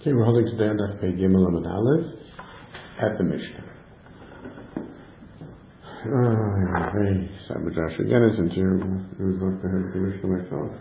Okay, we're holding today on Daf Pei Gimel Amud Aleph at the Mishnah. Very sad with Josh again, isn't you? It was like the Mishnah myself.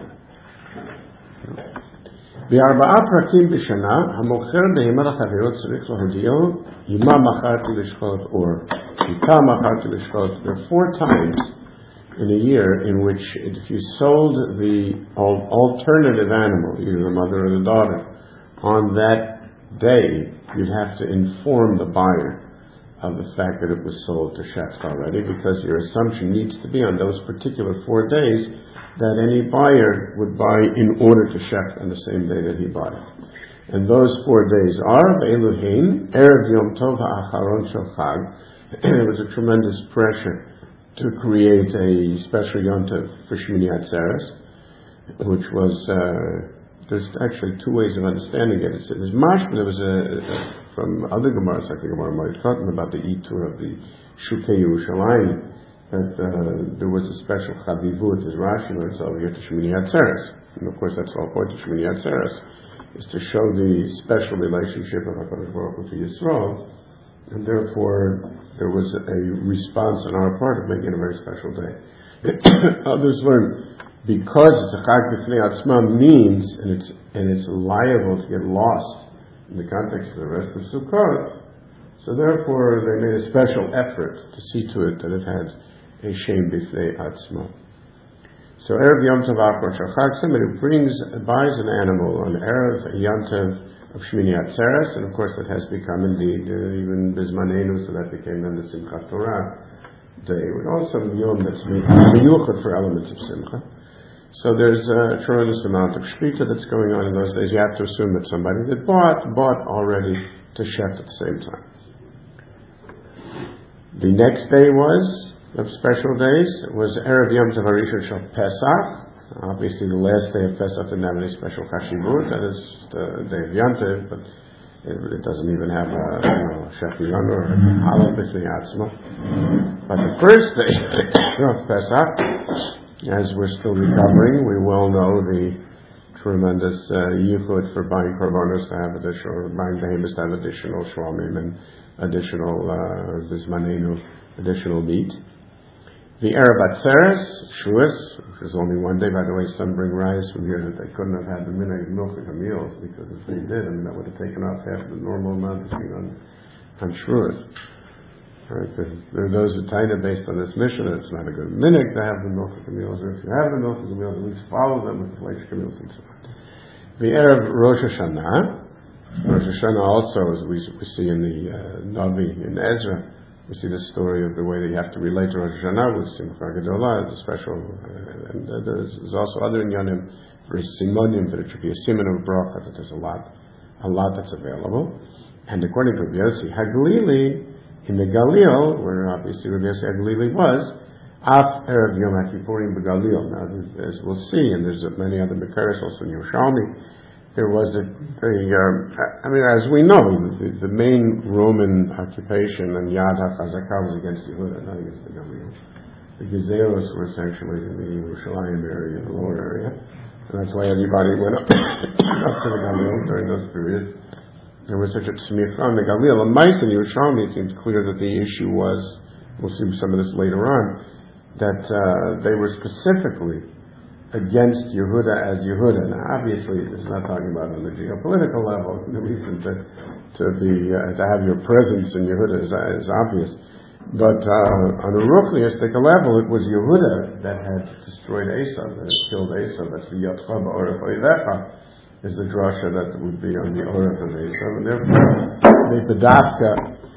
בארבעה פרקים בשנה, המוכר בהמה לחברו צריך להודיעו, ימה מכרתי לשחוט, or יקה מכרתי לשחוט. There are 4 times in a year in which if you sold the alternative animal, either the mother or the daughter, on that day, you'd have to inform the buyer of the fact that it was sold to shecht already, because your assumption needs to be on those particular 4 days that any buyer would buy in order to shecht on the same day that he bought it. And those 4 days are Be'eluhin, Erev Yom Tov HaAcharon Shel Chag. There was a tremendous pressure to create a special Yom Tov for Shmini Atzeres, which was, there's actually 2 ways of understanding it. There's mashma, there was from other Gemaras, like the Gemara Moed Katan, about the Itur of the Shukei Yerushalayim, that there was a special Chavivut, as Rashi learns over here, to Shmini Atzeres. And of course that's the whole point of Shmini Atzeres, is to show the special relationship of HaKadosh Baruch Hu to Yisrael, and therefore there was a response on our part of making it a very special day. Others learn, because it's a Chag B'fnei Atzma means, and it's liable to get lost in the context of the rest of Sukkot, so therefore they made a special effort to see to it that it had a Shem B'fnei Atzma. So Erev Yom Tov Achor Shel Chag, somebody who buys an animal on Erev Yom Tov of Shmini Atzeres, and of course it has become indeed even Bizmanenu, so that became then the Simchat Torah day, but also the Yom that's miyuchad for elements of Simcha. So there's a tremendous amount of shpita that's going on in those days. You have to assume that somebody that bought already to shecht at the same time. The next day of special days was Erev Yom Tov Harishon Shel Pesach. Obviously the last day of Pesach didn't have any special chashivut. That is the day of Yom Tov, but it doesn't even have a shecht yon or a halal b'fnei atzma. But the first day of Pesach, as we're still recovering, we well know the tremendous yichud for buying korbanos to have additional, buying behemoths to have additional shlamim and additional bizmanenu, additional meat. The Erev Atzeres, Shuas, which is only 1 day. By the way, some bring rice from here that they couldn't have had the minhag milk of meals, because if they did, that would have taken off half the normal amount of being on Shuas. Right, there are those who tie it based on this mission that it's not a good minhag to have the milk of the meals, or if you have the milk of the meals, at least follow them with the flesh meals and so on. The Erev Rosh Hashanah. Rosh Hashanah also, as we see in the Navi, in Ezra, we see the story of the way that you have to relate to Rosh Hashanah with Simcha Gedolah as a special, and there's also other inyanim for Simonim, that it should be a simon of bracha, that there's a lot that's available. And according to Rabbi Yossi Haglili, in the Galil, where obviously Rabbi Yossi Haglili was, Af Erev Yom HaKippurim B'Galil. Now, as we'll see, and there's many other Mekaris also in Yerushalmi, there was as we know, the main Roman occupation and Yad HaChazakah was against Yehuda, not against the Galil. The Gezeros were essentially in the Yerushalayim area, the lower area, and that's why everybody went up to the Galil during those periods. There was such a tzmicha on the Galil. And Ma'aseh in Yerushalmi, it seems clear that the issue was, we'll see some of this later on, that they were specifically against Yehuda as Yehuda. Now, obviously, it's not talking about on the geopolitical level. The reason to have your presence in Yehuda is obvious. But on a ruchniistic level, it was Yehuda that had destroyed Esav, that had killed Esav. That's the Yotcha Ba'oref Oivecha, is the drasha that would be on the Oref of Esav. And therefore, the Bedavka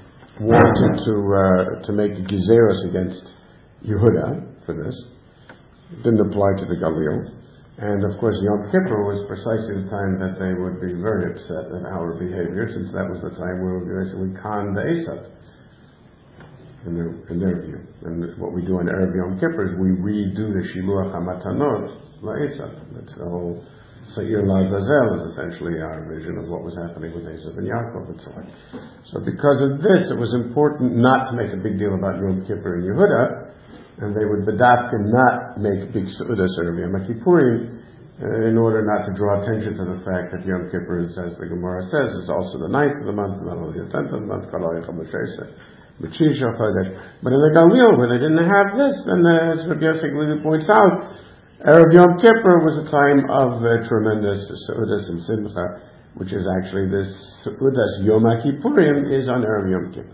wanted to make the Gezeros against Yehuda for this. It didn't apply to the Galil. And of course, Yom Kippur was precisely the time that they would be very upset at our behavior, since that was the time where we basically conned the Esav, in their view. And what we do on Erev Yom Kippur is we redo the Shiluach HaMatanot LaEsav. That's the whole Seir Lazazel is essentially our vision of what was happening with Esav and Yaakov and so on. So because of this, it was important not to make a big deal about Yom Kippur and Yehuda, and they would bedafka not make big seudas or Yom Kippurim, in order not to draw attention to the fact that Yom Kippur, as the Gemara says, is also the 9th of the month, not only the 10th of the month, but in the Galil, where they didn't have this, then as Rabbi Yosef Glili points out, Erev Yom Kippur was a time of tremendous Seudas and Simcha, which is actually this Seudas Yom Kippurim is on Erev Yom Kippur.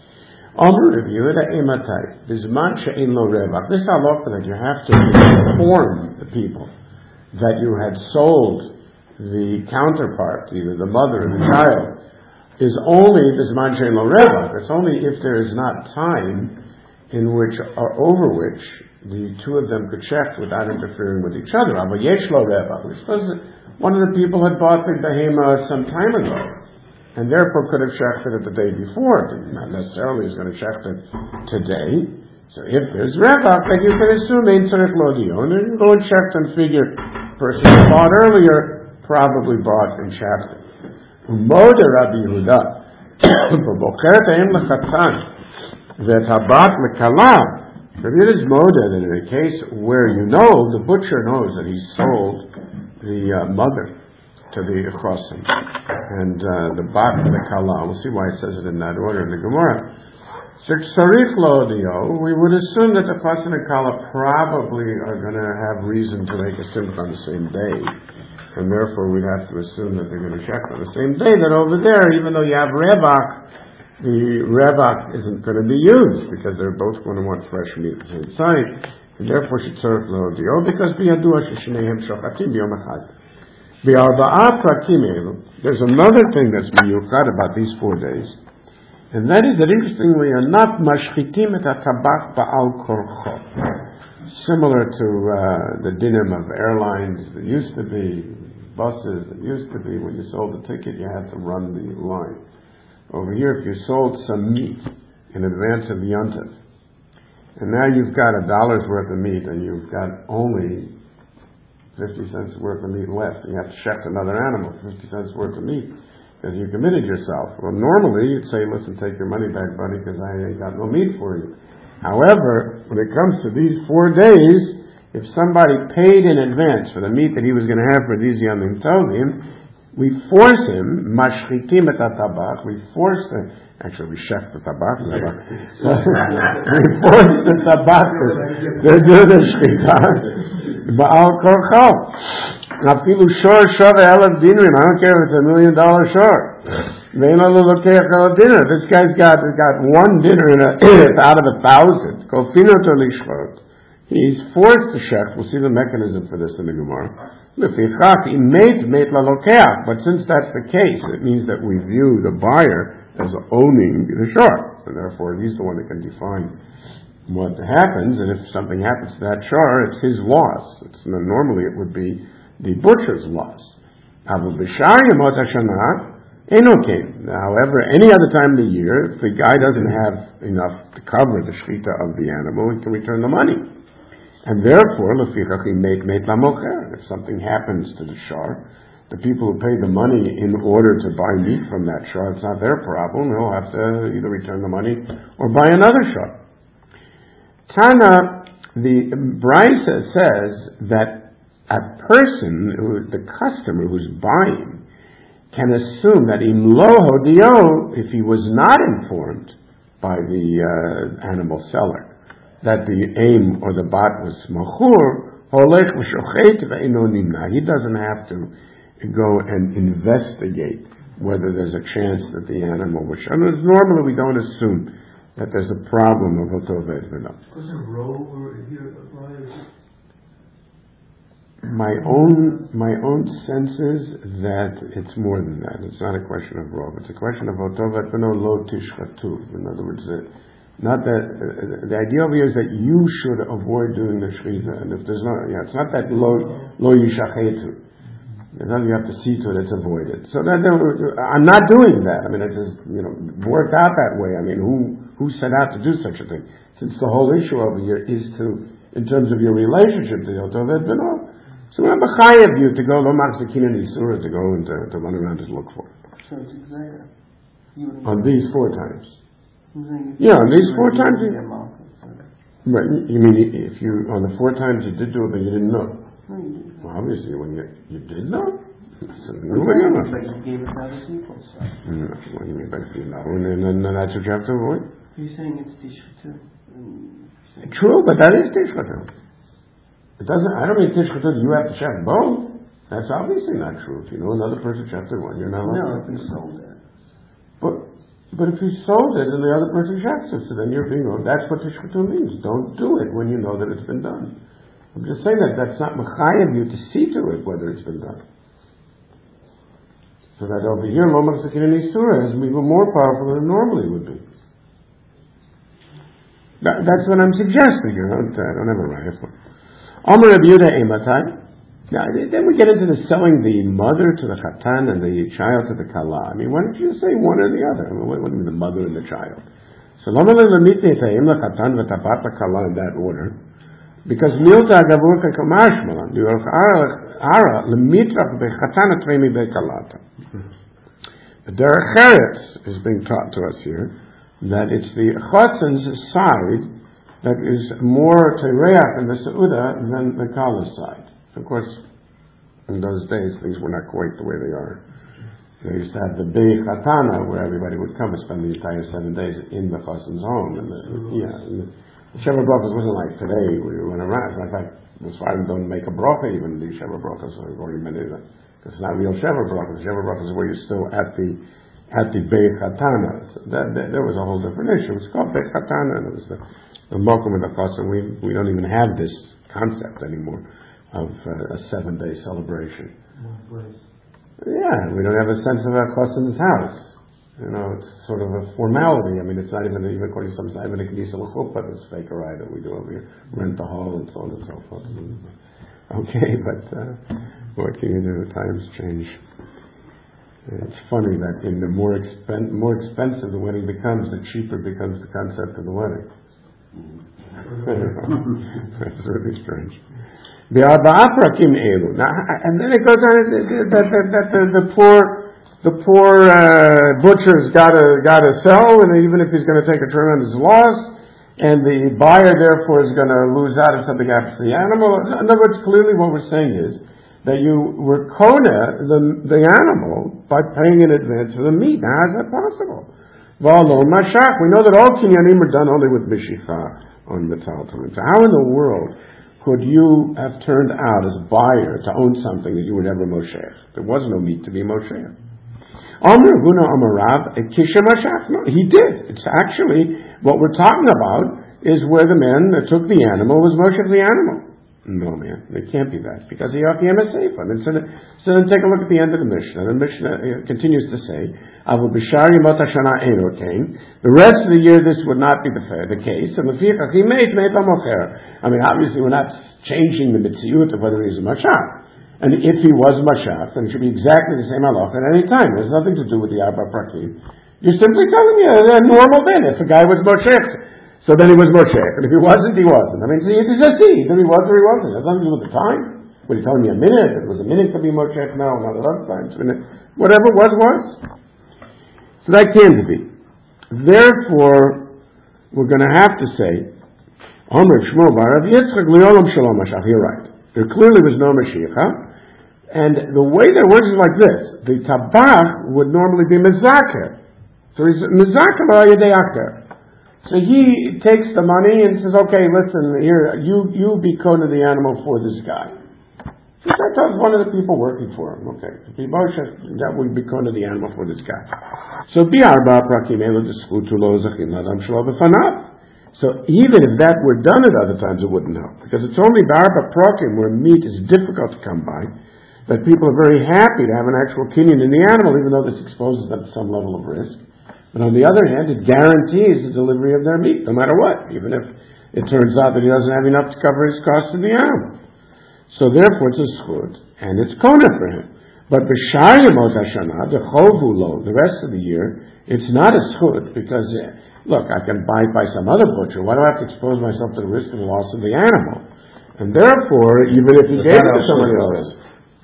This halacha that you have to inform the people that you had sold the counterpart, either the mother or the child, is only Bisman Shein Lo Revach. It's only if there is not time in which or over which the two of them could shecht without interfering with each other. But Yesh Lo Revach. Suppose one of the people had bought the behema some time ago, and therefore could have shechted it the day before. Not necessarily is going to shecht it today. So if there's revach, then you can assume Ein Tzarech Lo Dio, and then you go and shecht and figure the person who bought earlier probably bought and shechted. Umoda Rabbi Yehuda, b'bocheret ha'em lechatzan, v'et habat lekala. Rabbi Yehuda's moda that in a case where the butcher knows that he sold the mother to the chosim, and the bat lekala. We'll see why it says it in that order in the Gemara. We would assume that the chassan and kala probably are going to have reason to make a simcha on the same day. And therefore, we'd have to assume that they're going to shecht on the same day. That over there, even though you have revach, the revach isn't going to be used because they're both going to want fresh meat at the same time. And therefore, shetzorech lo dio because biyadua sheshneihem shochatim biyom echad. B'arba'ah prakim elu. There's another thing that's miyuchad about these 4 days, and that is that interestingly enough, mashchitim et hatabach ba'al korcho. Similar to the dinim of airlines that used to be, buses that used to be, when you sold the ticket, you had to run the line. Over here, if you sold some meat in advance of Yontif, and now you've got $1 worth of meat, and you've got only 50 cents worth of meat left, and you have to shecht another animal, 50 cents worth of meat, because you committed yourself. Well, normally you'd say, listen, take your money back, buddy, because I ain't got no meat for you. However, when it comes to these 4 days, if somebody paid in advance for the meat that he was going to have for these Yomim Tovim, we force him, mashchitim et hatabach, we force him, actually we shecht the tabach, we force the tabach to do the shchita, ba'al korcho. Afilu shor shove elef dinrim, I don't care if it's $1 million shor. This guy's got one dinner it's out of 1,000. He's forced to shecht. We'll see the mechanism for this in the Gemara. But since that's the case, it means that we view the buyer as owning the shor, and therefore he's the one that can define what happens. And if something happens to that shor, it's his loss. Normally it would be the butcher's loss. However, any other time of the year, if the guy doesn't have enough to cover the shechita of the animal, he can return the money. And therefore, if something happens to the shor, the people who paid the money in order to buy meat from that shor, it's not their problem. They'll have to either return the money or buy another shor. Tana, the Brisa says that a person, the customer who's buying, can assume that im lo hodio, if he was not informed by the animal seller that the aim or the bat was machur, holech v'shochet ve'ino nimna. He doesn't have to go and investigate whether there's a chance that the animal was. Normally, we don't assume that there's a problem of hotoved v'no. Doesn't roe over here apply? My own sense is that it's more than that. It's not a question of rov. It's a question of hotoved v'no lo tishchatu. In other words, not that the idea over here is that you should avoid doing the shechita, and if there's it's not that lo yishachetu. You have to see to it it's avoided. So that I'm not doing that. I mean, it just worked out that way. I mean, who set out to do such a thing? Since the whole issue over here is to, in terms of your relationship to hotoved v'no. So I'm a you to go lo machzikin and isura to go and to run around and look for it. So it's exact. On these 4 times. Yeah, on these 4 times. But you mean if you on the 4 times you did do it, but you didn't know? No, you didn't. Well, obviously, when you did know. But you gave it to other people. So. What do you mean by you know? And that's what you have to avoid? You're saying it's tishchutu. True, but that is tishchutu. It doesn't. I don't mean tishchutu. You have to share both. That's obviously not true. If you know another person chapter one, you're not allowed. No, if you sold it. But if you sold it and the other person shafts it, so then you're being wrong. That's what tishchutu means. Don't do it when you know that it's been done. I'm just saying that's not mechayev you to see to it whether it's been done. So that over here, lo machzikin in isura is even more powerful than it normally would be. That's what I'm suggesting. I don't have a right. Amar Rabbi Yehuda Eimatai. Now, then we get into the selling the mother to the chatan and the child to the kala. I mean, why don't you say one or the other? I mean, what do you mean the mother and the child? So, in that order. Because milta gavurka kamashmalan, the ara lemitrach bechatan atremi bekalata. The derech eretz is being taught to us here that it's the chatan's side that is more tereach in the seuda than the kala's side. Of course, in those days, things were not quite the way they are. They used to have the Bei Chatana, where everybody would come and spend the entire 7 days in the Chassan's home. And the Sheva Brachas wasn't like today, where you went around. In fact, the Sfarim don't make a bracha even, the Sheva Brachas, so I've already made it. Because it's not real Sheva Brachas. Sheva Brachas is where you're still at the Bei Chatana. So there was a whole different issue. It's called Bei Chatana, and it was the Mokum of the Chassan. We don't even have this concept anymore of a 7-day celebration. Yeah, we don't have a sense of a chassan's house. You know, it's sort of a formality. I mean, it's not even according to some, it's not even a knisa l'chuppah, this fake ride that we do over here, rent the hall and so on and so forth. Okay, but what can you do? Times change. It's funny that in the more expensive the wedding becomes, the cheaper becomes the concept of the wedding. That's really strange. Now, and then it goes on that the poor butcher's got to sell, and even if he's going to take a tremendous loss, and the buyer therefore is going to lose out if something happens to the animal. In other words, clearly what we're saying is that you were kona the animal by paying in advance for the meat. Now, how is that possible? We know that all kinyanim are done only with mishicha on metal. So how in the world could you have turned out as a buyer to own something that you were never Moshe? There was no meat to be Moshe. Amr Huna Amarav Kisha Mashach. No, he did. It's actually what we're talking about is where the man that took the animal was Moshe the animal. No, man, it can't be that because he Yachim Sefer. So then take a look at the end of the Mishnah. The Mishnah continues to say, "Avu b'shari mot hashana eino kain." The rest of the year, this would not be the case. And lefichach he made pamocher. I mean, obviously, we're not changing the mitziyut of whether he's a mashach. And if he was mashach, then it should be exactly the same halach at any time. There's nothing to do with the Arba Prakim. You're simply telling me a normal din. If a guy was moshech, so then he was Moshe. And if he wasn't, he wasn't. I mean, so you can just see. Either he was or he wasn't. It has nothing to do with the time. When you telling me a minute, it was a minute to be Moshe now, not at other times. Whatever it was. So that can't be. Therefore, we're going to have to say, Omer Shmuel Bar Rav Yitzchak Liolam Shalom Mashach. You're right. There clearly was no Mashiach. And the way that works is like this. The Tabach would normally be Mezaker. So he's Mezaker B'Yadei Acher. So he takes the money and says, okay, listen, here, you be kona the animal for this guy. So that's one of the people working for him. Okay. That would be kona the animal for this guy. So bi'arba prakim elo d'schutu lo zachin l'adam shelo b'fanav. So even if that were done at other times, it wouldn't help. Because it's only bi'arba prakim where meat is difficult to come by that people are very happy to have an actual kinyan in the animal, even though this exposes them to some level of risk. But on the other hand, it guarantees the delivery of their meat, no matter what, even if it turns out that he doesn't have enough to cover his costs in the animal. So therefore, it's a schut, and it's kona for him. But b'shar yemot hashana, the chovulo, the rest of the year, it's not a schut, because, look, I can buy by some other butcher. Why do I have to expose myself to the risk of the loss of the animal? And therefore, even if he gave it to somebody else,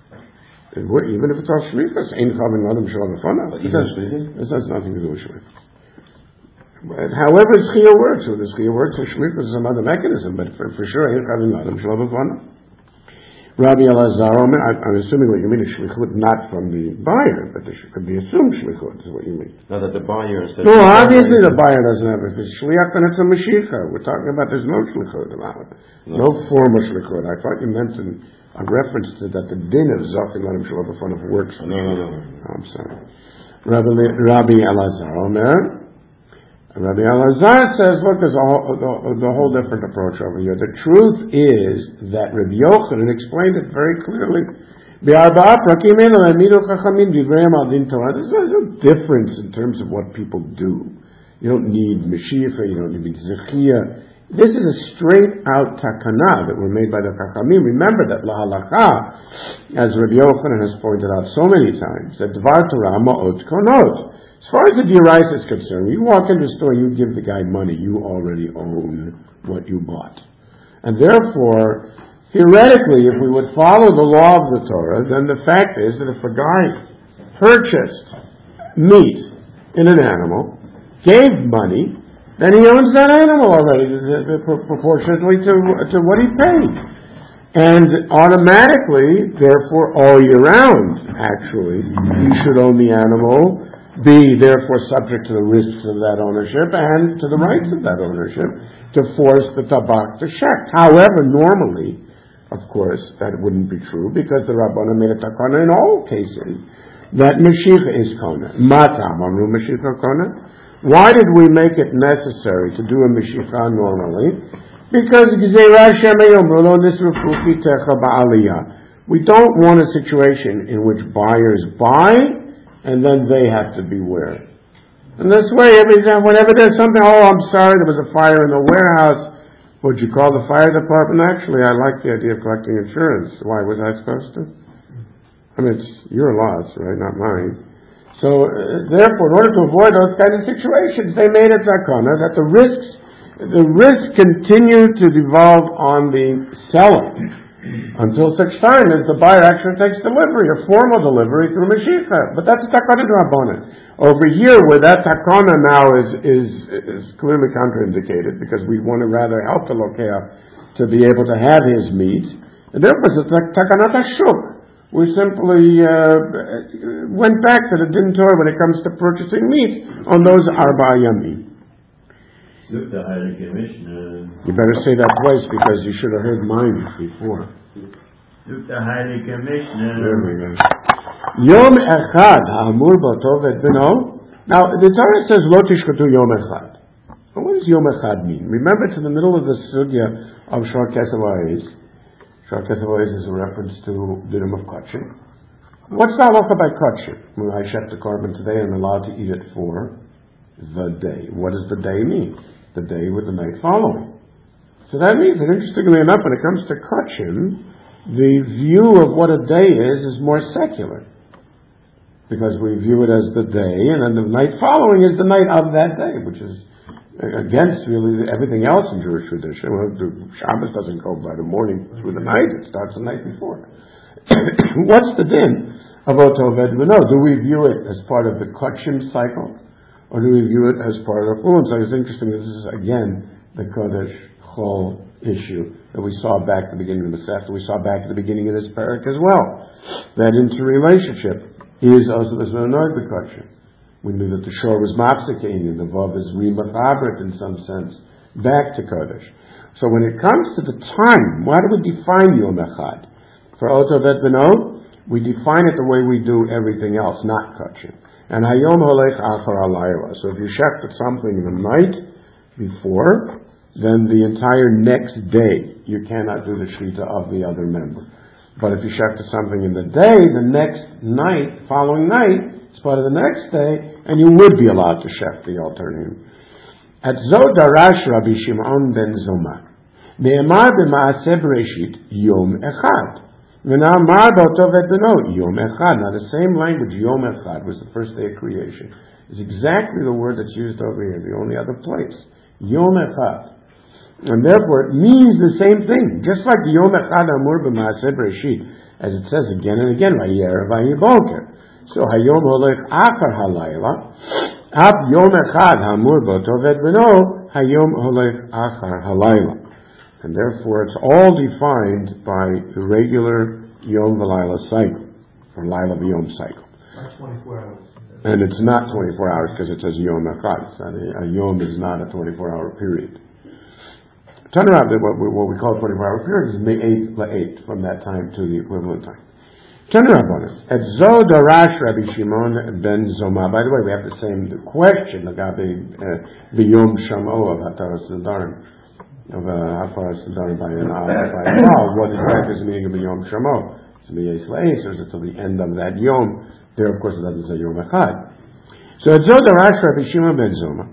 even if it's all shlichus, ain't chavin adam shalom b'fanav. This has nothing to do with shlichus. However, Schia works. With the Schia works, shlichus is some other mechanism, but for sure, ain't chavin adam shalom b'fanav. Rabbi Elazar, I'm assuming what you mean is shlichut not from the buyer, but there could be assumed shlichut is what you mean. No, that the buyer is... No, obviously the buyer doesn't have it. If it's shliach, then it's a mashicha. We're talking about there's no shlichut about it. No form of shlichut. I thought you meant a reference to that the din of Zochin Lanim Shalom before of works. No. I'm sorry. Rabbi Elazar, Rabbi Elazar says, look, there's a whole different approach over here. The truth is that Rabbi Yochanan explained it very clearly. There's a difference in terms of what people do. You don't need Mashiach, you don't need Zechiyah. This is a straight out takana that were made by the Chachamim. Remember that La Halakha, as Rabbi Yochanan has pointed out so many times, that Dvar Torah ma'ot konot. As far as the Diorais is concerned, you walk into a store and you give the guy money, you already own what you bought. And therefore, theoretically, if we would follow the law of the Torah, then the fact is that if a guy purchased meat in an animal, gave money, then he owns that animal already, proportionately to what he paid. And automatically, therefore, all year round, actually, he should own the animal, be therefore subject to the risks of that ownership and to the rights of that ownership to force the tabak to shecht. However, normally, of course, that wouldn't be true because the Rabbanan made a takana in all cases that Mashiach is kona. Matam amru Mashiach kona. Why did we make it necessary to do a Mashiach normally? Because we don't want a situation in which buyers buy and then they have to beware. And this way, whenever there's something, I'm sorry, there was a fire in the warehouse, would you call the fire department? Actually, I like the idea of collecting insurance. Why was I supposed to? I mean, it's your loss, right, not mine. So, therefore, in order to avoid those kinds of situations, they made a takana that the risks continue to devolve on the seller until such time as the buyer actually takes delivery, a formal delivery through Mashiach. But that's a takana d'Rabbanan. Over here, where that takana now is clearly contraindicated, because we want to rather help the lokeh to be able to have his meat, and therefore it's a takana d'Shuk. We simply went back to the Din Torah when it comes to purchasing meat on those Arba Yamim. You better say that twice because you should have heard mine before. There we go. Yom Echad Ha'amur B'Toved B'no. Now the Torah says Lo Tishchatu Yom Echad. What does Yom Echad mean? Remember, it's in the middle of the sugya of Shor Kesef Ha'ez. Shor Kesef Ha'ez is a reference to Dinim of Kachim. What's the halacha by Kachim? When I shech the carbon today, I'm allowed to eat it for the day. What does the day mean? The day with the night following. So that means that, interestingly enough, when it comes to Kachim, the view of what a day is more secular. Because we view it as the day, and then the night following is the night of that day, which is against really everything else in Jewish tradition. Well, Shabbos doesn't go by the morning through the night, it starts the night before. What's the din of Otoved B'no? Do we view it as part of the Kachim cycle? Or do we view it as part of the Chulin? So it's interesting, this is again the Kodesh Chol issue that we saw back at the beginning of the Masechta, we saw back at the beginning of this parak as well. That interrelationship is also the Zonog B'Kachim. We knew that the Shor was Mapsikain and the Vav is Rimachabrit in some sense, back to Kodesh. So when it comes to the time, why do we define Yom Echad? For Otoved B'no, we define it the way we do everything else, not Kachim. And Hayom Holech Achar Alayla. So if you shechted something in the night before, then the entire next day you cannot do the shechita of the other member. But if you shechted something in the day, the next night, following night, it's part of the next day, and you would be allowed to shech the alternative. At Zod Darash Rabbi Shimon ben Zoma, Ne'emar b'Maaseh Bereshit Yom Echad. Now the same language, Yom Echad, was the first day of creation. Is exactly the word that's used over here, the only other place. Yom Echad. And therefore it means the same thing. Just like Yom Echad Amur b'Maaseh Bereshit, as it says again and again, Vayerev Vayiboker. So Hayom Holech Achar Halayla, Ab Yom Echad Amur B'Toved B'no, Hayom Holech Achar Halayla. And therefore it's all defined by the regular Yom V'Laila cycle, or Laila V'Yom cycle. Not 24 hours. And it's not 24 hours because it says Yom Echad. A Yom is not a 24-hour period. Turn around, what we call a 24-hour period is Me-8 La-8, from that time to the equivalent time. Turn around on it. At Zo Darash Rabbi Shimon ben Zoma. By the way, we have the same question about the Yom Shamo of Hataras Nedarim. Of Hataras Nedarim by an what exactly is the meaning of the Yom Shamo? Is it Me-8 La-8, or is it till the end of that Yom? There, of course, it doesn't say Yom Echad. So at Zo Darash Rabbi Shimon ben Zoma.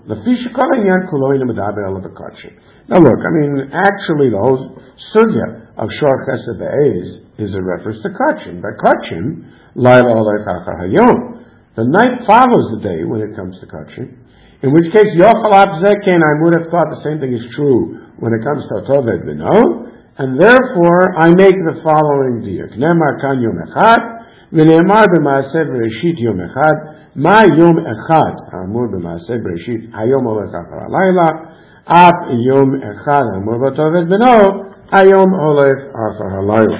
Now look, I mean, actually the whole sugya of Shor Chesed Be'ez is a reference to Kachin. But Kachin, Laila Olei Chachar Hayom. The night follows the day when it comes to Kachin. In which case, Yochel Abzeken, I would have thought the same thing is true when it comes to Toved B'no. And therefore, I make the following diuk. Nemar Kan Yom Echad. ונאמר במעשה בראשית יום אחד, מה יום אחד האמור במעשה בראשית, היום הולך אחר הלילה, אף יום אחד האמור בטבת בנו, היום הולך אחר הלילה.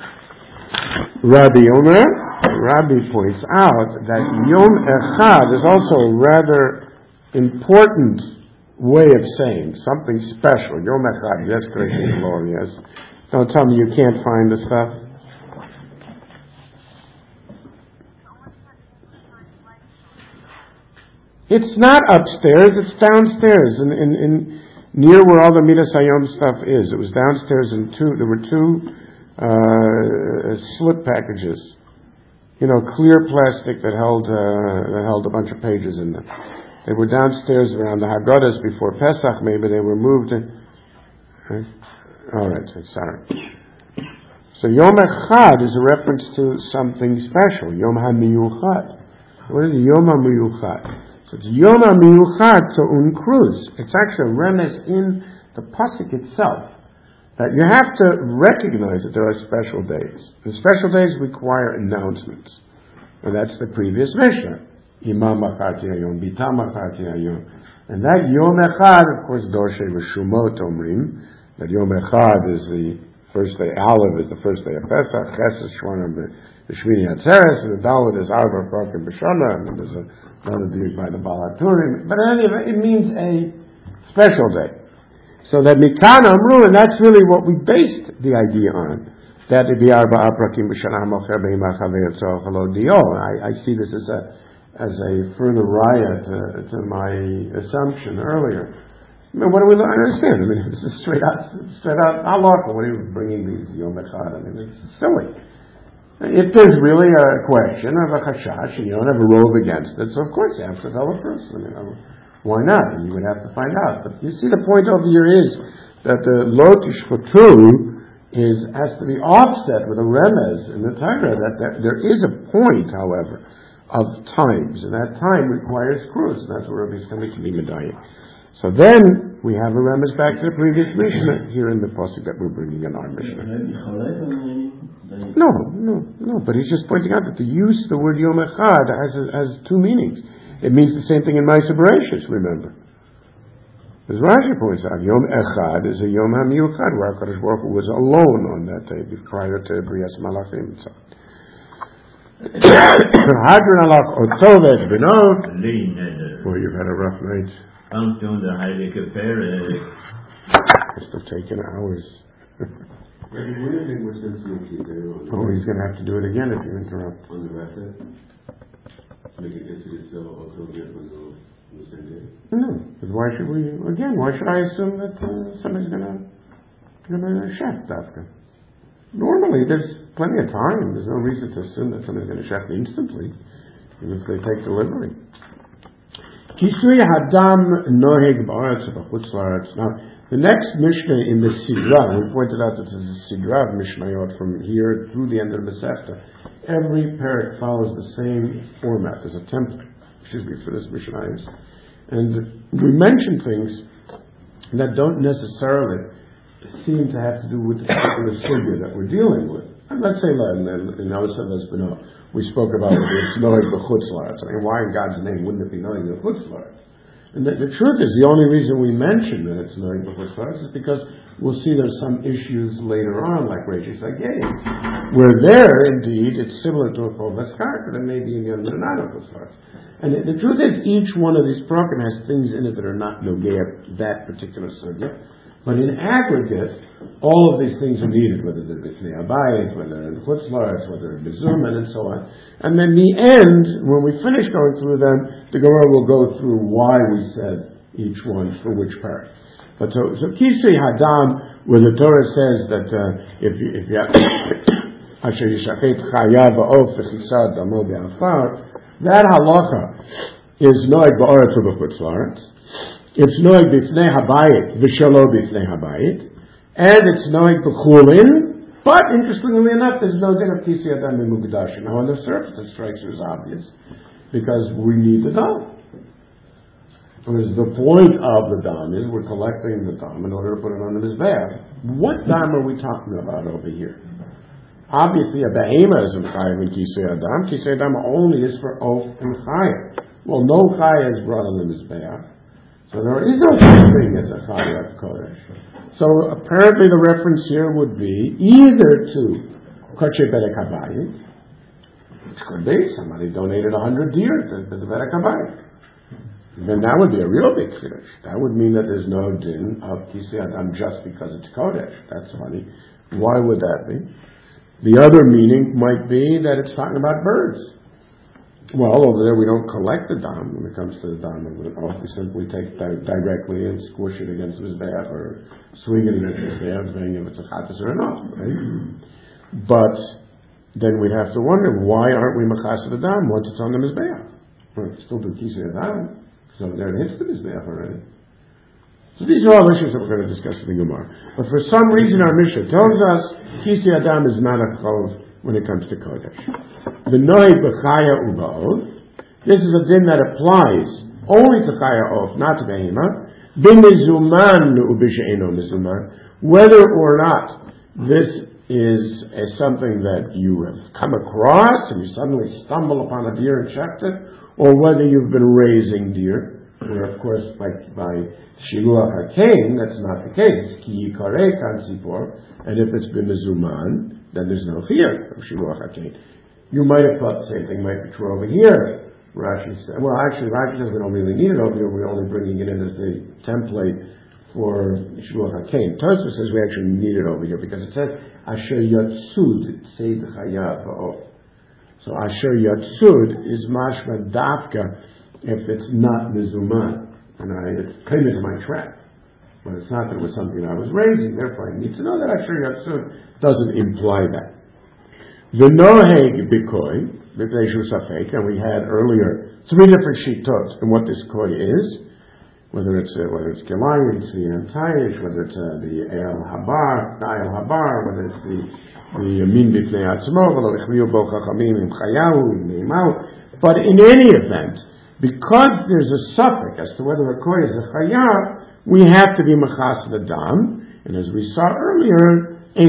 Rabbi points out that Yom Echad is also a rather important way of saying something special. Yom Echad, yes, correct, Lord, yes. Don't tell me you can't find the stuff. It's not upstairs, it's downstairs, in near where all the Midas Hayom stuff is. It was downstairs there were two slip packages. Clear plastic that held a bunch of pages in them. They were downstairs around the Haggadahs before Pesach, maybe they were moved in. Alright, sorry. So Yom Echad is a reference to something special, Yom HaMiyuchad. What is Yom HaMiyuchad? It's Yom HaMiyuchad To'un Cruz. It's actually a remez in the pasuk itself that you have to recognize that there are special days. The special days require announcements, and that's the previous Mishnah. Imam Machati Hayom, Bita Machati Hayom, and that Yom Echad, of course, Dorshe V'Shumot Omrim. That Yom Echad is the first day. Aleph is the first day of Pesach. Ches is Shvarim B'Shmini Atzeres, and the Dalet is Arba Prakim B'Shana, and there's another diuk by the Balaturim, but anyway, it means a special day. So that Mikan Amru, and that's really what we based the idea on. That it be Arba Aprakim B'Shana Mocher Be'imach Haveir Tzol Chalo Dio. I see this as a further riot to my assumption earlier. I mean, what do we understand? I mean, this is straight out halacha. What are you bringing these Yom Echad? I mean, it's silly. If there's really a question of a chashash and you don't have a robe against it, so of course you have to tell a person. Why not? And you would have to find out. But you see, the point over here is that the lo tishpatu has to be offset with a remez in the Torah. That there is a point, however, of times, and that time requires kruz, and that's where Rabbi Shimon can be medayik. So then we have a remez back to the previous Mishnah here in the pasuk that we're bringing in our Mishnah. No. But he's just pointing out that the use of the word Yom Echad has two meanings. It means the same thing in Ma'aser Bereishis, remember. As Rashi points out, Yom Echad is a Yom HaMiyuchad, where HaKadosh Baruch Hu was alone on that day, prior to Brias Malachim and so on. Hadron alach otovet benot. Well, you've had a rough night. Must have taken hours. Oh, he's going to have to do it again if you interrupt. On the record? Make it into yourself also get on the same day? No, because why should I assume that somebody's going to chef Dafka? Normally, there's plenty of time. There's no reason to assume that somebody's going to chef instantly, even if they take delivery. Kisui hadam noheg ba'aretz v'chutz la'aretz. Now, the next Mishnah in the Sidra, we pointed out that there's a Sidra of Mishnayot from here through the end of the Masechta. Every parak follows the same format. There's a template, for this Mishnah. And we mention things that don't necessarily seem to have to do with the particular sugya that we're dealing with. And let's say in Osav Esbeno, we spoke about it's noheg b'chutz la'aretz. I mean, why in God's name wouldn't it be noheg b'chutz la'aretz? And the truth is, the only reason we mention that it's noeg b'chutz la'aretz is because we'll see there's some issues later on, like Reish Hagei, where there, indeed, it's similar to a Kovas Karka, but it may be in the other not a Kovas Karka. And the truth is, each one of these program has things in it that are not nogea that particular subject. But in aggregate, all of these things are needed, whether they're b'fnei habayit, whether they're in chutz la'aretz, whether they're bezuman, and so on. And then the end, when we finish going through them, the Gemara will go through why we said each one for which part. But so kisei hadam, where the Torah says that if you asher yishachet chayav ba'of v'chisad damo be'afar, that halacha is noeg ba'aretz u'b'chutz la'aretz. It's noeg b'fnei habayit v'shalo b'fnei habayit, and it's noeg b'chulin. But interestingly enough, there's no din of kisei hadam b'mukdash. Now, on the surface, it strikes you as obvious because we need the dam. Because the point of the dam is we're collecting the dam in order to put it on the mizbeach. What dam are we talking about over here? Obviously, a behema is chayav in kisei hadam. Kisei hadam only is for oath and chayav. Well, no chayav is brought on the mizbeach. So there is no such thing as a Chayav Kodesh. So apparently the reference here would be either to Kodesh Berek Habayit, which could be somebody donated 100 deer to the Berek Habayit. Then that would be a real big Kiddush. That would mean that there's no din of Kisei Hadam just because it's Kodesh. That's funny. Why would that be? The other meaning might be that it's talking about birds. Well, over there we don't collect the dam when it comes to the dam of the oath. We simply take it directly and squish it against the mizbeach or swing it against the mizbeach, depending if it's a chatas or not. Right? But then we'd have to wonder, why aren't we machas the dam once it's on the mizbeach? Well, it's still do kisei hadam, so there it hits the mizbeach already. So these are all issues that we're going to discuss in the Gemara. But for some reason our Mishnah tells us kisei hadam is not a chov when it comes to Kodesh. The noeg b'chaya u'ba'oth, this is a din that applies only to chaya oath, not to behema. B'mizuman u'b'she'eno mizuman, whether or not this is something that you have come across and you suddenly stumble upon a deer and checked it, or whether you've been raising deer, where of course by shiluach hakein, that's not the case. Ki yikareh kan sipor, and if it's b'mizuman, then there's no fear of shiluach hakein. You might have thought the same thing might be true over here. Rashi said, well, actually, Rashi says we don't really need it over here. We're only bringing it in as the template for Shiluach HaKein. Tosfos says we actually need it over here because it says Asher Yatsud Seid Chayav Ba'of. So Asher Yatsud is mashma dafka if it's not mizuman, and it came into my trap. But it's not that it was something I was raising. Therefore, I need to know that Asher Yatsud doesn't imply that. The noheg b'koi, b'pnei shu safek, and we had earlier 3 different shitot in what this koi is, whether it's kelayim, it's the antayish, whether it's the el habar, whether it's the min b'pnei atzmo, v'lo ichmiu bo chachamim im chayahu, im neimau. But in any event, because there's a suffix as to whether a koi is a chayav, we have to be machas the dam, and as we saw earlier,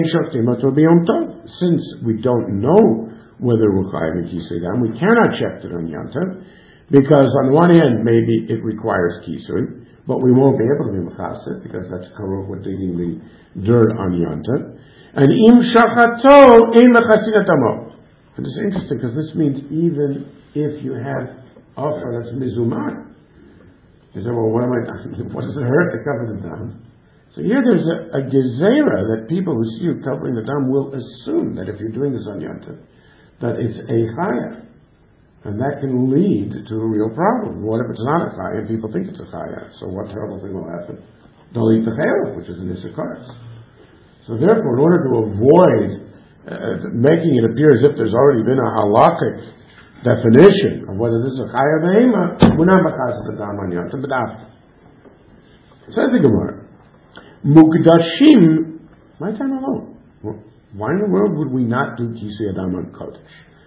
since we don't know whether we're chayav in kisei hadam, we cannot check it on Yom Tov, because on one hand maybe it requires kisui, but we won't be able to be machased because that's karuch with digging the dirt on Yom Tov. And im shachato ein mechasin atamo. And it's interesting because this means even if you have offer that's mizuman, you say, well, what does it hurt to cover the dam? So here there's a gezerah that people who see you covering the dam will assume that if you're doing this on Yom Tov, that it's a chayav. And that can lead to a real problem. What if it's not a chayav? People think it's a chayav. So what terrible thing will happen? They'll eat the chayav, which is an isakaris. So therefore, in order to avoid making it appear as if there's already been a halakhic definition of whether this is a chayav behema, we're not machas the dam on Yom Tov, but after. Says the Gemara, Mukdashim, my time alone. Why in the world would we not do kisei hadam on Kodesh?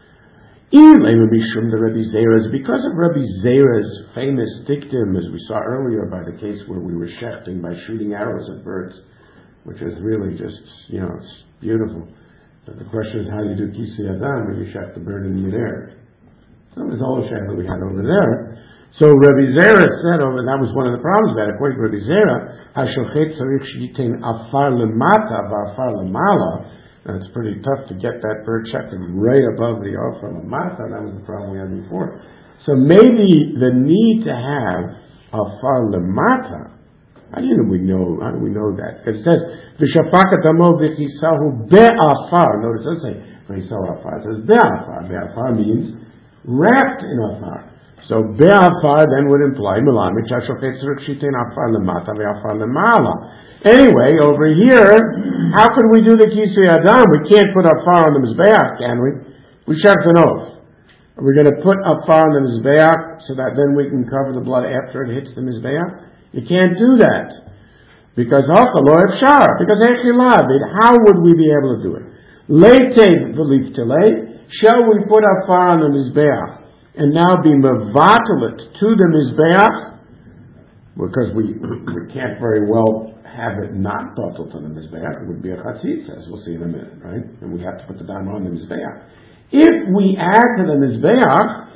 Because of Rabbi Zera's famous dictum, as we saw earlier by the case where we were shechting by shooting arrows at birds, which is really just, it's beautiful. But the question is, how do you do kisei hadam when you shech the bird in midair? So it was all the shech that we had over there. So Rabbi Zera said, that was one of the problems that according to Rabbi Zera, Hashochet tzarich sheyitain afar lemata v'afar lemala. It's pretty tough to get that bird shechted right above the afar lemata. That was the problem we had before. So maybe the need to have afar lemata. How do we know that? Because it says v'shapakat amo v'chisahu be'afar. Notice it doesn't say v'chisahu afar. It says be'afar. Be'afar means wrapped in afar. So be'afar then would imply melamit shashochet tzarich sheyitain afar lemata ve'afar lemala. Anyway, over here, how could we do the kisui adam? We can't put afar on the mizbeach, can we? We shech an oath. Are we going to put afar on the mizbeach so that then we can cover the blood after it hits the mizbeach? You can't do that because hachalo efshar. Because how would we be able to do it? Leitei v'liftele. Shall we put afar on the mizbeach and now be mevatelet to the mizbeach, because we can't very well have it not bottled to the mizbeach. It would be a chatzitza, as we'll see in a minute, right? And we have to put the dam on the mizbeach. If we add to the mizbeach,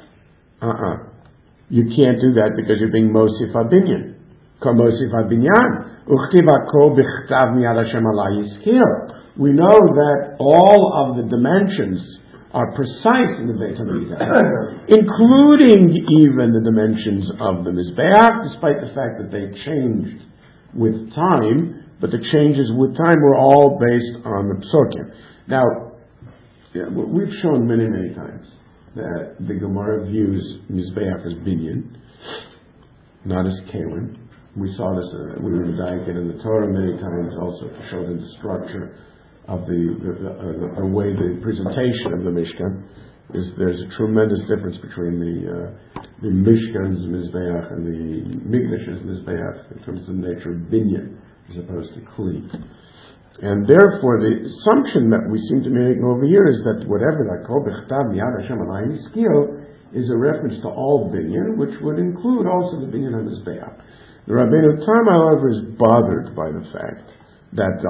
you can't do that because you're being mosif abinyan. Ka mosif abinyan. Uchtiv akol b'chtav miyad Hashem ala yiskil. We know that all of the dimensions are precise in the Beit HaMikdash, including even the dimensions of the Mizbeach, despite the fact that they changed with time, but the changes with time were all based on the Psukim. Now, we've shown many, many times that the Gemara views Mizbeach as binyan, not as kalim. We saw this, we were medayik in the Torah many times also to show the structure of the way the presentation of the Mishkan is. There's a tremendous difference between the Mishkan's Mizbeach and the Mikdash's Mizbeach in terms of the nature of binyan as opposed to kli. And therefore, the assumption that we seem to be making over here is that whatever that kol b'chtav miyad Hashem alai yiskil is a reference to all binyan, which would include also the binyan of Mizbeach. The Rabbeinu Tam, however, is bothered by the fact that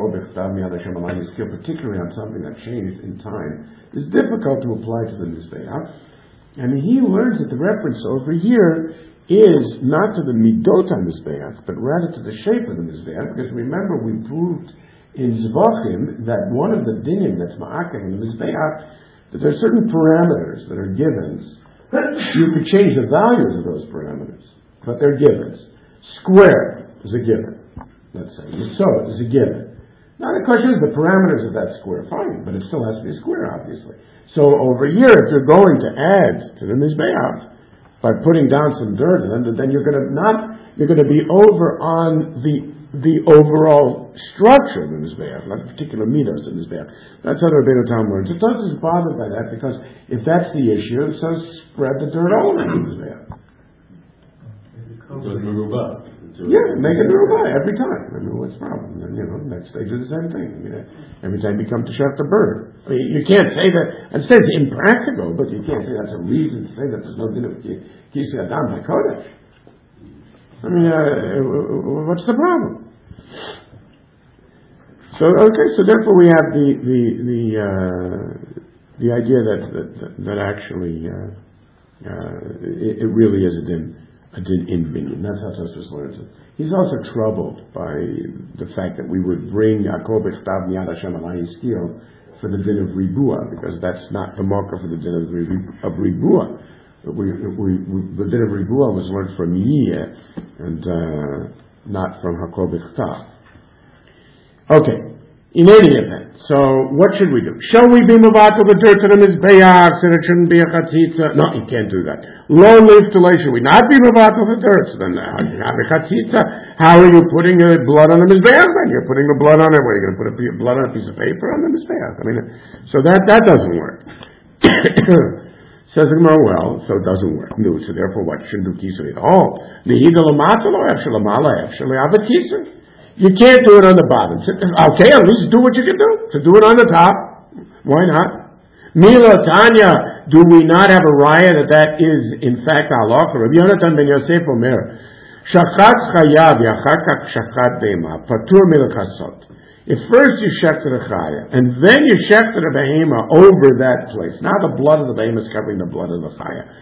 particularly on something that changed in time, is difficult to apply to the Mizbeach. And he learns that the reference over here is not to the Midot HaMizbeach, but rather to the shape of the Mizbeach, because remember we proved in Zvachim that one of the dinim that's ma'akev in the Mizbeach, that there are certain parameters that are givens. You could change the values of those parameters, but they're givens. Square is a given. Let's say Yesod is a given. Now the question is the parameters of that square, fine, but it still has to be a square, obviously. So over here, if you're going to add to the Mizbeach by putting down some dirt, then you're going to be over on the overall structure of the Mizbeach, not particular midos in the Mizbeach. That's how the Rabbeinu Tam learns. It doesn't bother by that because if that's the issue, so spread the dirt all over the Mizbeach. Yeah, make it merubah every time. I mean, what's the problem? And, next stage is the same thing. I mean, every time you come to shech the bird. I mean, you can't say that, and say it's impractical, but you can't say that's a reason to say that there's no din of kisui adam by kodesh. I mean, what's the problem? So therefore we have the idea that actually it really is a din in binyan. That's how Tosfos learns it. He's also troubled by the fact that we would bring Akol b'chtav miyad Hashem alai yiskil for the din of ribua, because that's not the marker for the din of ribua. The din of ribua was learned from Yiyeh and not from Akol b'chtav. Okay. In any event, so what should we do? Shall we be mevatel the dirt to the mizbeach so it shouldn't be a chatzitza? No, you can't do that. Lo liftulei, should we not be mevatel the dirt? So then you have a chatzitza. How are you putting blood on the mizbeach? Then you're putting the blood on it. What, are you going to put blood on a piece of paper on the mizbeach? I mean, so that doesn't work. Says the Gemara, well, so it doesn't work. No, so therefore, what shouldn't do kisui at all? Nehida l'mata lo efshel l'mala efshel l'avad kisui. You can't do it on the bottom. Okay, at least do what you can do. So do it on the top. Why not? Mila Tanya, do we not have a raya that is in fact halacha? Rabbi Yonatan ben Yosef Omer, shachat chayav yachakak shachat beima patur milachasot. If first you shech the chaya and then you shech the behema over that place, now the blood of the behema is covering the blood of the chaya.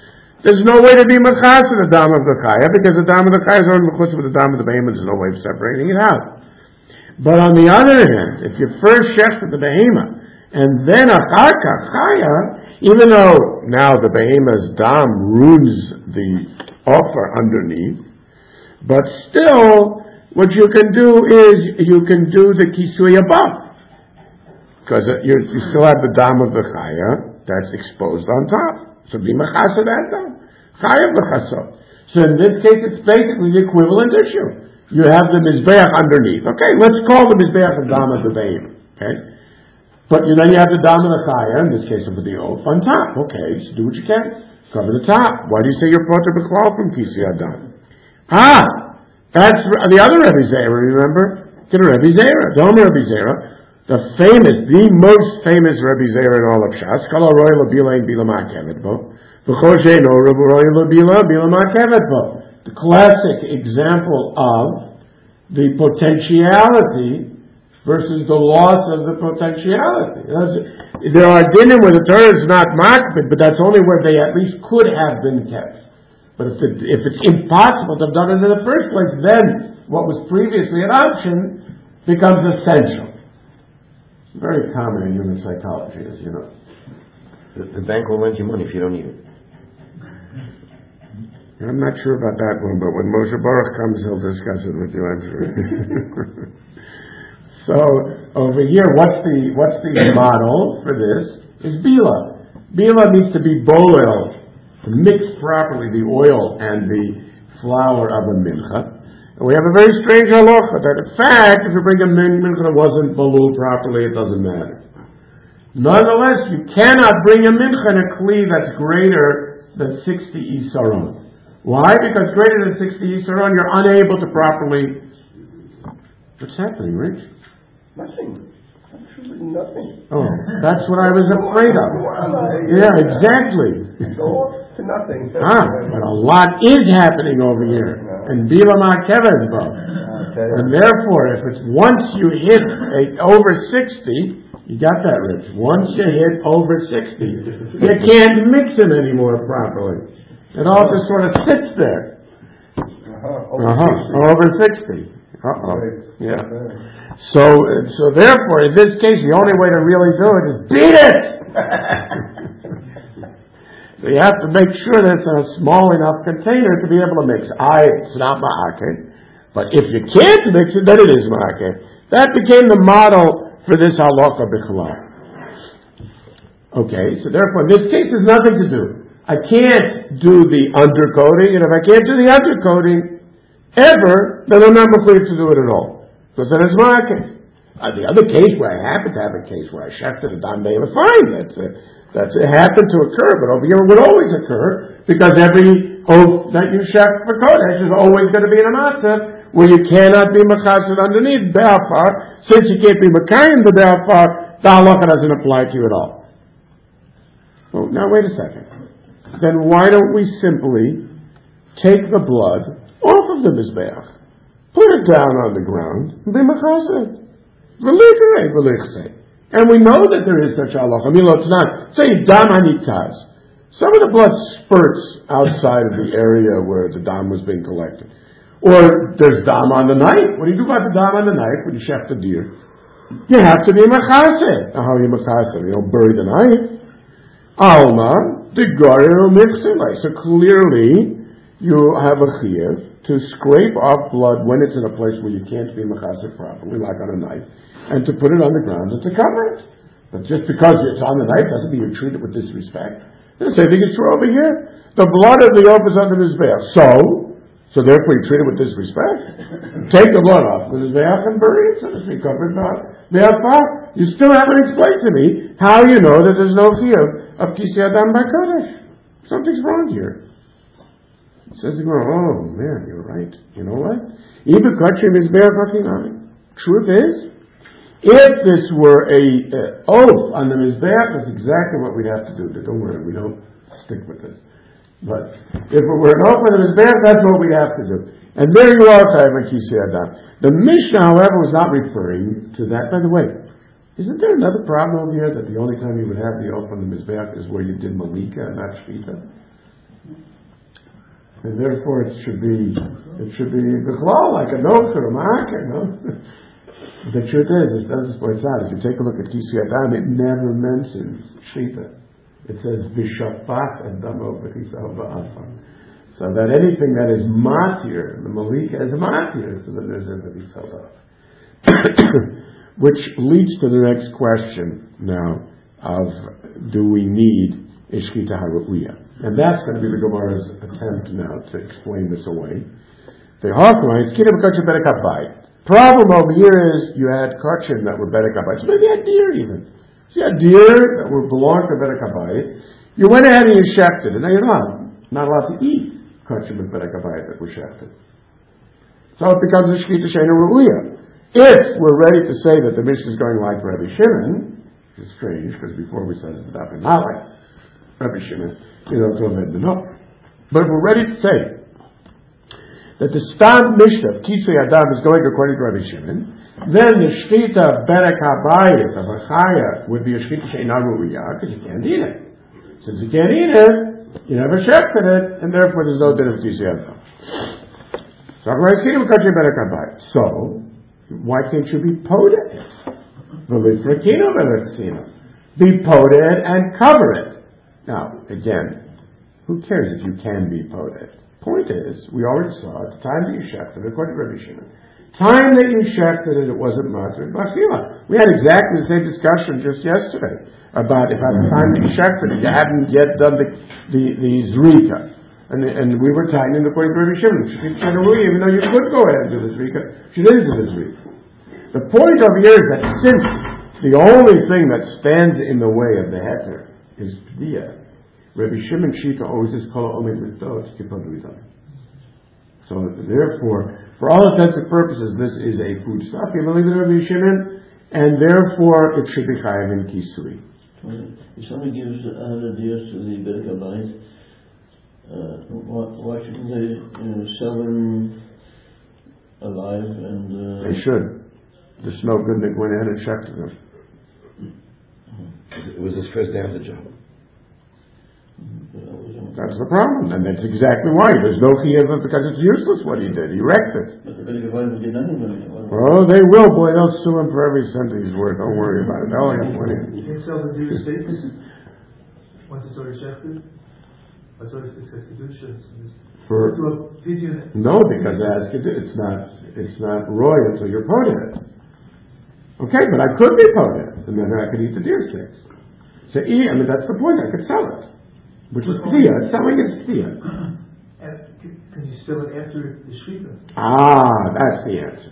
there's no way to be machas in the dam of the chaya, because the dam of the chaya is only mechutz with the dam of the behemoth. There's no way of separating it out. But on the other hand, if you first shechted the behemoth, and then achar kach chaya, even though now the behemoth's dam ruins the offer underneath, but still, what you can do is you can do the kisui above, because you still have the dam of the chaya that's exposed on top. So be machasa that dam, chaya b'chasot. So in this case, it's basically the equivalent issue. You have the mizbeach underneath. Okay, let's call the mizbeach the dam of the behemoth. Okay, but then you have the dam of the chaya, in this case of the oath, on top. Okay, so do what you can. Cover the top. Why do you say you're potter b'chlal from kisui adam? That's the other Rebbe Zera, remember? Get a Rebbe Zera. Don't Rebbe Zera. The most famous Rebbe Zera in all of Shas. Kala roy labila in bila ma'kevet bo. V'choshe no roy labila bila ma'kevet bo. The classic example of the potentiality versus the loss of the potentiality. There are dinim where the Torah is not makbid, but that's only where they at least could have been kept. But if it's impossible to have done it in the first place, then what was previously an option becomes essential. Very common in human psychology, as you know. The bank will lend you money if you don't need it. I'm not sure about that one, but when Moshe Baruch comes, he'll discuss it with you, I'm sure. So over here, what's the model for this? Is bila. Bila needs to be boiled, to mix properly the oil and the flour of a mincha. And we have a very strange halacha that, in fact, if you bring a mincha that wasn't balul properly, it doesn't matter. Nonetheless, you cannot bring a mincha in a kli that's greater than 60 isaron. Why? Because greater than 60 isaron, you're unable to properly... What's happening, Rich? Nothing. Absolutely nothing. Oh, that's what I was afraid of. Yeah, exactly. Go off to nothing. But a lot is happening over here. And Bila Ma'kevet bo. And therefore, if it's once you hit over 60, you got that, Rich? Once you hit over 60, you can't mix them anymore properly. It all just sort of sits there. Over 60. Yeah. So therefore, in this case, the only way to really do it is beat it! So you have to make sure that it's in a small enough container to be able to mix. It's not ma'akeh. But if you can't mix it, then it is ma'akeh. That became the model for this halacha b'chalal. Okay, so therefore, in this case, there's nothing to do. I can't do the undercoating, and if I can't do the undercoating ever, then I'm not clear to do it at all. Because then it's ma'akeh. The other case where I happen to have a case where I shefted a dam be'ela, fine, it happened to occur, but over here it would always occur, because every oath that you sheft for kodesh is always going to be in a matzah, where you cannot be machassid underneath be'afar. Since you can't be makayim the be'afar, the halacha doesn't apply to you at all. Well, now wait a second. Then why don't we simply take the blood off of the mizbeach, put it down on the ground, and be machassid? And we know that there is such halacha. It's not. Say dam hanitaz. Some of the blood spurts outside of the area where the dam was being collected. Or there's dam on the knife. What do you do about the dam on the knife when you chef the deer? You have to be machaseh. How are you machaseh? You don't bury the knife. Alma, the garer mixilai. So clearly, you have a chiyuv to scrape off blood when it's in a place where you can't be machaseh properly, like on a knife, and to put it on the ground and to cover it. But just because it's on the knife doesn't mean you treat it with disrespect. The same thing is true over here. The blood of the oath is under the mizbeach. So therefore you treat it with disrespect. Take the blood off the mizbeach and bury it, so to speak, covered be'afar. You still haven't explained to me how you know that there's no fear of kisui adam b'kodesh. Something's wrong here. It says, oh man, you're right. You know what? Truth is, if this were a oath on the mizbeach, that's exactly what we'd have to do. Don't worry, we don't stick with this. But if it were an oath on the mizbeach, that's what we'd have to do. And there you are, Chayav Kisei Adam. The Mishnah, however, was not referring to that. By the way, isn't there another problem here that the only time you would have the oath on the mizbeach is where you did malika and not shvita? And therefore it should be bichlal, like a note or a marker, no? The truth is, it doesn't point out. If you take a look at Kisui Adam, it never mentions Shchita. It says Bishafat and Damo B'chisal Ba'afar. So that anything that is matir, the malika is matir to the nizir B'chisal Ba'afar. Which leads to the next question now of do we need a Shchita HaRu'iyah? And that's going to be the Gemara's attempt now to explain this away. The Hakma is Kidam Kachim Bedek HaBayit. Problem over here is you had Kachim that were Bedek HaBayit. So maybe you had deer even. So you had deer that were belonged to Bedek HaBayit. You went ahead and you shechted, and now you're not allowed to eat Kachim and Bedek HaBayit that were shechted. So it becomes a Shchita Sheina Ru'iyah. If we're ready to say that the Mishnah is going like Rabbi Shimon, which is strange because before we said it's not like Rabbi Shimon, but if we're ready to say that the Stam Mishnah of Kisui Adam is going according to Rabbi Shimon, then the Shchita Bedek HaBayit of a Chaya would be a Shchita Sheina Ru'iyah because you can't eat it. Since you can't eat it, you never shechted it, and therefore there's no din of Kisui Adam. So, why can't you be poded? Be poded and cover it. Now, again, who cares if you can be poded? Point is, we already saw at the time that you shechted it, according to Rabbi Shimon, time that you shechted it, it wasn't matzah b'achila. We had exactly the same discussion just yesterday about if at the time that you shechted it, you hadn't yet done the zrika. And we were tying in according to Rabbi Shimon. Even though you could go ahead and do the zrika, she didn't do the zrika. The point over here is that since the only thing that stands in the way of the heter is p'diyah, Rabbi Shimon Shita always is kol omed mitzvot kipaduidan. So therefore, for all intents and purposes, this is a food stuff. You believe in Rabbi Shimon, and therefore it should be chayav in kisui. If somebody gives 100 years to the Bedek HaBayit, why shouldn't they sell them alive? And they should. There's no good that went ahead and checked them. It was his first day on the job. That's the problem, and that's exactly why. There's no chiyuv because it's useless what he did. He wrecked it. But the Bedek HaBayit did nothing. Oh, they will, boy. They'll sue him for every cent he's worth. Don't worry about it. They'll have plenty. You can sell the deer steaks once it's already shechted. That's what it's kedusha. For to a pigeon. No, because it's not roy until you're poded. Okay, but I could be poded, and then I could eat the deer steaks. So that's the point. I could sell it, which is p'diyah. Selling is p'diyah. Can you sell it after the shechita? That's the answer.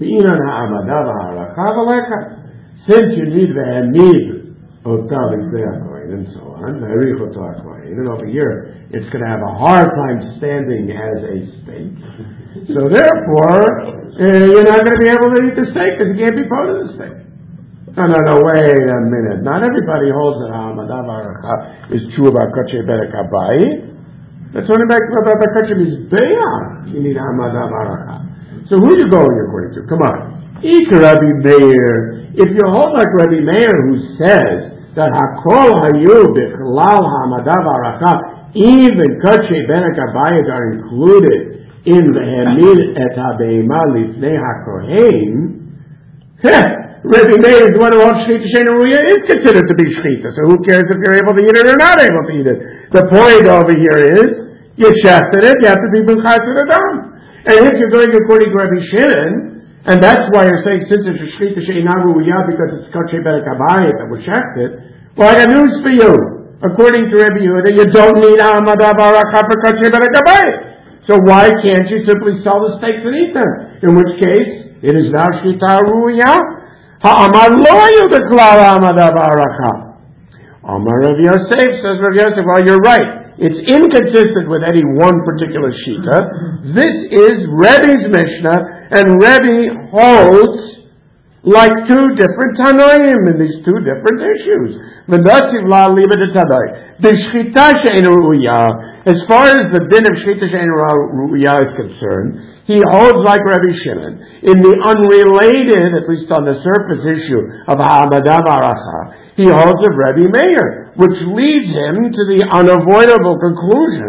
Since you need the hamid and so on, and over here it's going to have a hard time standing as a steak. So therefore, you're not going to be able to eat the steak because you can't be part of the steak. No, wait a minute. Not everybody holds that Hamadav Aracha is true about Kachei Bedek HaBayit. That's only about Kachei Mizbeach. You need Hamadav Aracha. So who are you going according to? Come on. Ika Rabbi Meir. If you hold like Rabbi Meir who says that Hakol Hayu Bichlal Hamadav Aracha, even Kachei Bedek HaBayit are included in the Hamid et HaBeima Lifnei HaKohen. Rabbi Meir is one of all Shchita Sheina Ru'iyah is considered to be Shchita. So who cares if you're able to eat it or not able to eat it? The point over here is, you shefted it, you have to be B'chassid Adam. And if you're going according to Rabbi Shimon, and that's why you're saying since it's a Shchita Sheina Ru'iyah because it's Kachei Bedek HaBayit that was shefted, well I got news for you. According to Rabbi Yehuda, you don't need Hamadav Aracha for Kachei Bedek HaBayit. So why can't you simply sell the steaks and eat them? In which case, it is now Shchita Ru'iyah. Ha'amar lo ayu b'klal Hamadav Aracha. Amar Rav Yosef, says Rav Yosef, well you're right. It's inconsistent with any one particular shita. This is Rebbe's Mishnah, and Rebbe holds like two different Tanoim in these two different issues. V'nasiv la liba de Tanoi. The Shchita She'ein Ru'iyah, as far as the din of Shchita She'ein Ru'iyah is concerned, he holds like Rabbi Shimon. In the unrelated, at least on the surface issue of Hamadav Aracha, he holds of Rabbi Meir, which leads him to the unavoidable conclusion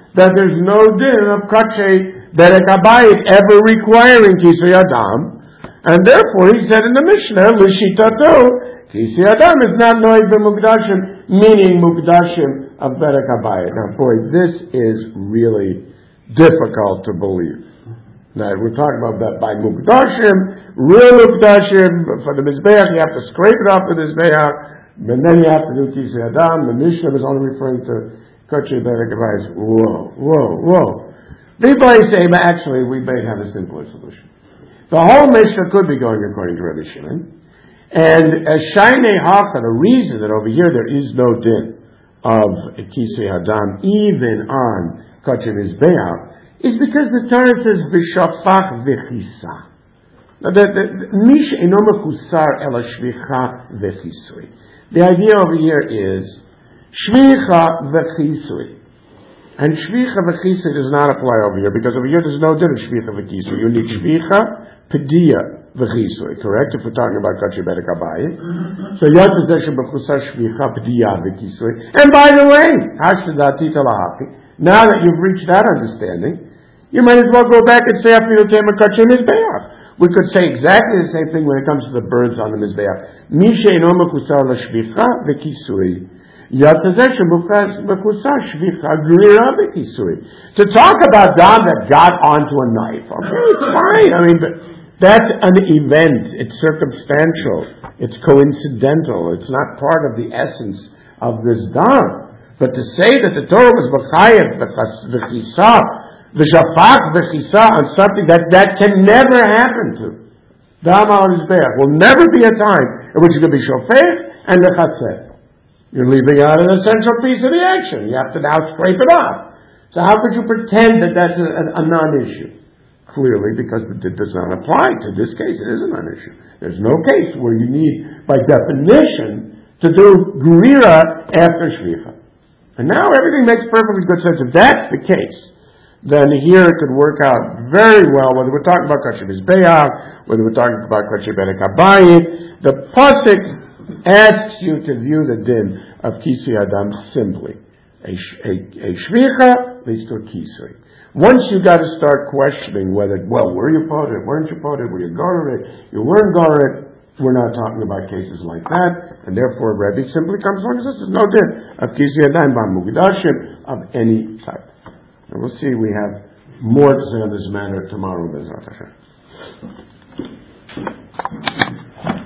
that there's no din of Kachay Berek Habayit ever requiring Kisei Adam, and therefore he said in the Mishnah, L'shitato, Kisei Adam is not noig b'mukdashim, meaning mukdashim of Berek Habayit. Now boy, this is really difficult to believe. Now we're talking about that by mukdashim, real mukdashim, for the Mizbeach you have to scrape it off the Mizbeach, and then you have to do Kisei Adam. The Mishnah was only referring to Kachay Berek Habayit. Whoa. People say, but actually we may have a simpler solution. The whole Mishnah could be going according to Rabbi Shimon. And as Shainei Hacha, the reason that over here there is no din of Kisei Adam, even on Kachay Mizbeach, is because the Torah says, V'shafach v'chisa. Now, Mish eno mechusar ela shvicha v'chisui. The idea over here is shvicha v'chisui. And shvicha v'chisui does not apply over here, because over here there's no din of shvicha v'chisui. You need shvicha, pediya v'chisui, correct? If we're talking about Kachay Berek Habayit. So yot zeh shebechusar shvicha, pediya v'chisui. And by the way, hashtadatita lahachi, now that you've reached that understanding, you might as well go back and say after you came a Kachay Mizbeach. We could say exactly the same thing when it comes to the birds on the Mizbeach. Mishe eno mekusar l'shvicha v'kisui. Yatazeh mekusar shvicha grira v'kisui. To talk about dam that got onto a knife, okay, it's fine. I mean, but that's an event. It's circumstantial. It's coincidental. It's not part of the essence of this dam. But to say that the Torah was b'chayev v'chisa, the shafach v'chisa on something that can never happen to dam al mizbeach. Will never be a time in which it could be shofech and lechatzeh. You're leaving out an essential piece of the action. You have to now scrape it off. So how could you pretend that that's a non-issue? Clearly, because it does not apply to this case. It is a non-issue. There's no case where you need, by definition, to do gurira after shvicha. And now everything makes perfectly good sense. If that's the case, then here it could work out very well, whether we're talking about Kachay Mizbeach, whether we're talking about Kachay Berek Habayit. The pasuk asks you to view the din of Kisei Adam simply. A shvicha leads to a kisui. Once you got to start questioning whether, were you poted, weren't you poted, were you gored, you weren't gored, we're not talking about cases like that, and therefore Rebbe simply comes along and says there's no din of Kisei Adam b'mukdashim of any type. And we'll see, we have more to say on this matter tomorrow, Bezrat Hashem.